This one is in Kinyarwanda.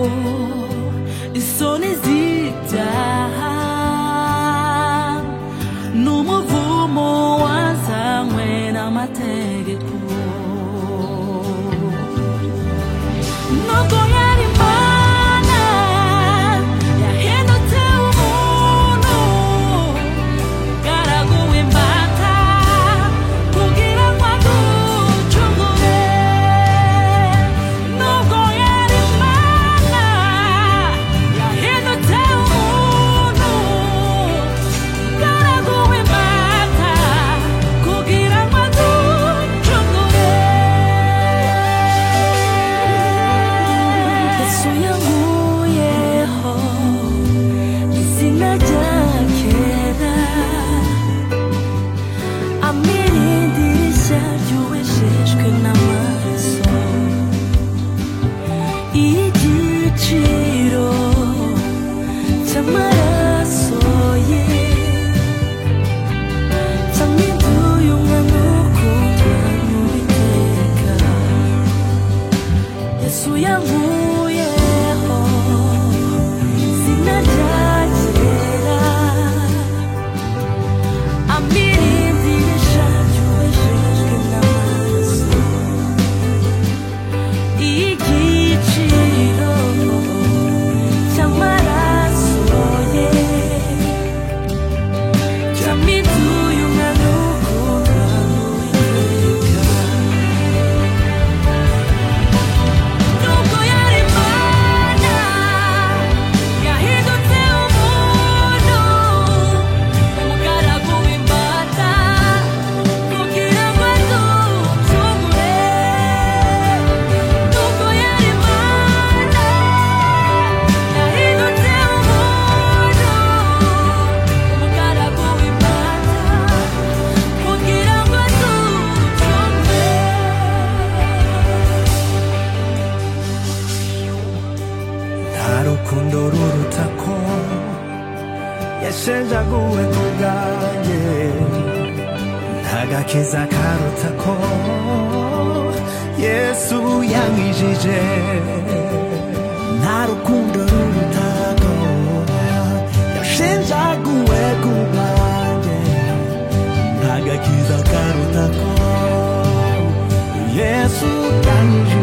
isoni z'ibyaha n'umuvumo wazanywe n'amategeko. Nubwo yari Imana yahindutse umuntu, garaguwe imbata kugira ngo aducungure. Nubwo yari Imana yahindutse umuntu, garaguwe imbata kugira ngo aducungure. Yesu yankuyeho izina rya kera, amirindirisha ryubeshejwe n'amaraso, igiciro cy'amaraso ye cyampinduye umwana ukundwa n'Uwiteka. Yesu yankuyeho izina rya kera, amirindirisha ryubeshejwe n'amaraso, igiciro cy'amaraso ye cyampinduye umwana ukundwa n'Uwiteka. Nubwo yari Imana yahindutse umuntu, umugaragu w'imbata kugira ngo aducungure. Nubwo yari Imana yahindutse umuntu, umugaragu w'imbata kugira ngo aducungure. nta rukundo ruruta ko yashenjaguwe ku bwanjye, nta gakiza karuta ko Yesu yankijije. Nta rukundo ruruta ko yashenjaguwe ku bwanjye, nta gakiza karuta ko Yesu yankijije.